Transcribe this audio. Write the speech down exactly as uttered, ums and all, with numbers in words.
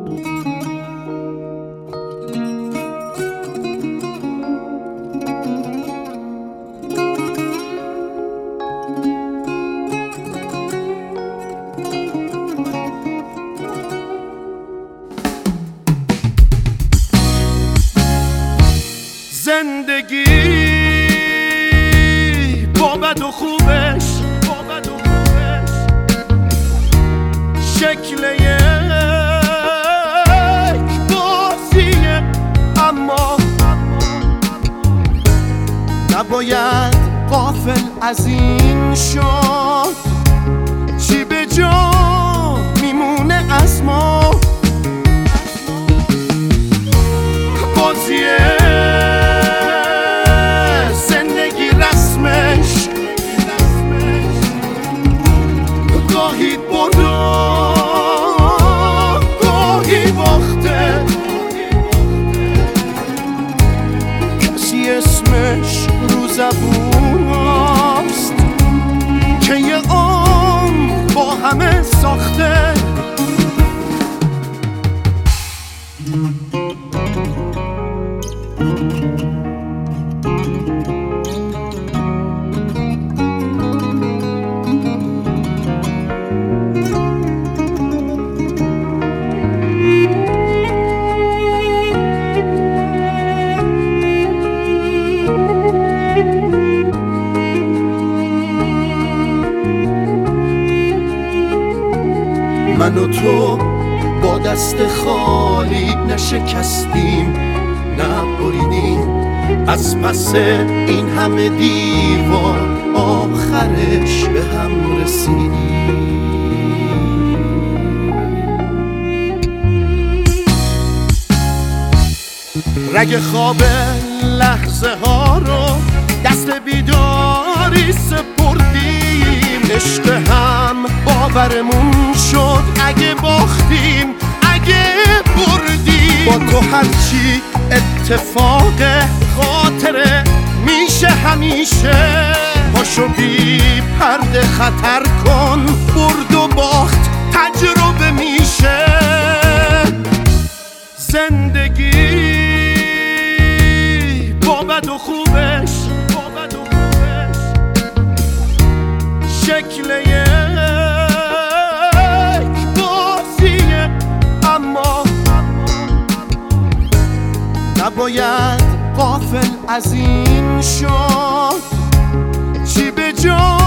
زندگی با بد و خوبش با بد و خوبش شکل یک بازیه، اما نباید غافل از این شد چی به جا میمونه از ما. بازیه گاهی برده گاهی باخته، کسی اسمش رو زبون است که یه عمر با همه ساخته. من و تو با دست خالی نشکستیم، نبریدیم از پس این همه دیوار، آخرش به هم رسیدیم. رگ خواب لحظه ها رو دست بیداری سپردیم، عشق هم باورمون شد اگه باختیم اگه بردیم. با تو هرچی اتفاق خاطره میشه همیشه، پاشو بی پرده خطر کن، برد و باخت تجربه میشه. زندگی با بد و خوبش با بد و خوبش شکل یک بازیه، اما نباید غافل از این شد چی به جا